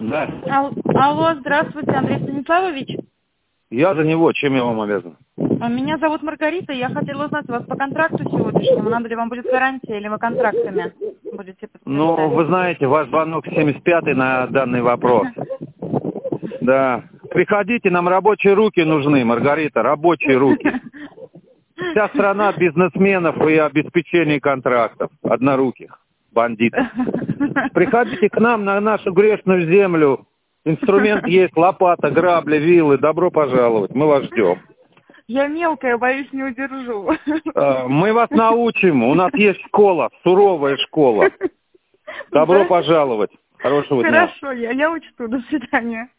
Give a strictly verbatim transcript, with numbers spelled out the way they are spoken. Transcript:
Да. Ал- Алло, здравствуйте, Андрей Станиславович. Я за него, чем я вам обязан? А, Меня зовут Маргарита, я хотела узнать у вас по контракту сегодняшнему, надо ли вам будет гарантия или вы контрактами будете Ну, подтверждать? вы знаете, ваш звонок семьдесят пятый на данный вопрос. Да. Приходите, нам рабочие руки нужны, Маргарита, рабочие руки. Вся страна бизнесменов и обеспечения контрактов, одноруких бандитов. Приходите к нам на нашу грешную землю. Инструмент есть, лопата, грабли, вилы. Добро пожаловать, мы вас ждем. Я мелкая, боюсь, не удержу. А, Мы вас научим, у нас есть школа, суровая школа. Добро Да. пожаловать, хорошего дня. Хорошо, я, я учту, до свидания.